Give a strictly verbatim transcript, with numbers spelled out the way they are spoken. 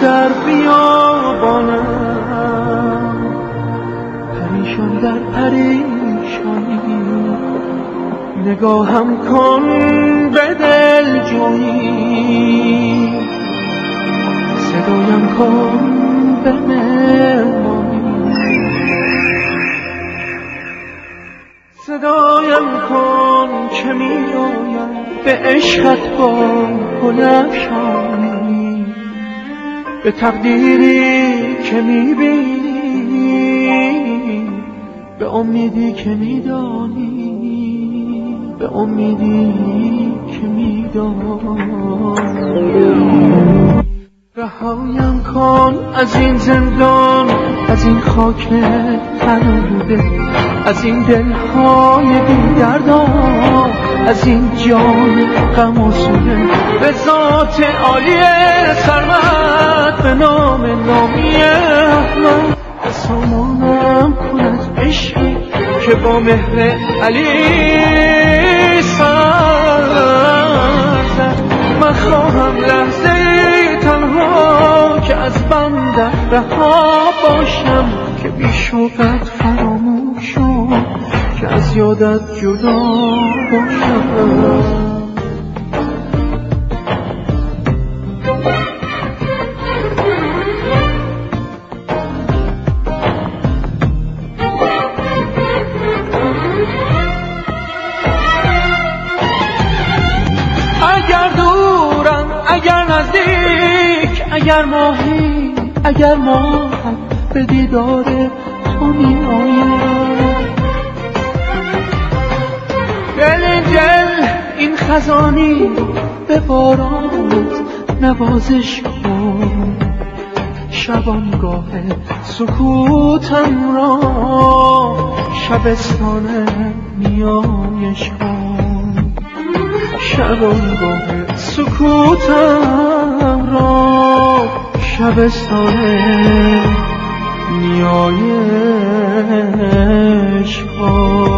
در بیابانم، پریشان در پریشانی، نگاهم کن به دل جویی، صدایم کن به مهمانی، صدایم کن که می آیم به عشقت با گل افشانی، به تقدیری که می بینی، به امیدی که می دانی، به امیدی که می دانی. رهایم کن از این زندان، از این خاک تنوده، از این دلهای بی دردان، از این جان غم آسوده، به ذات عالی سرمد، به نام نامی احمد، به سامانم کن از عشقی که با مهر علی سر زد. من خواهم لحظه تنها که از بنده رها باشم، که بی شوقت فراموش شد، که از یادت جدا باشم. اگر دورم اگر نزدیک، اگر ماهی اگر ماهم، به دیدار تو می آیم. دل دل این خزانی به بارانت نوازش کن، شبانگاه سکوتم را شبستان نیایش کن، شبانگاه سکوتم را شبستان نیایش کن.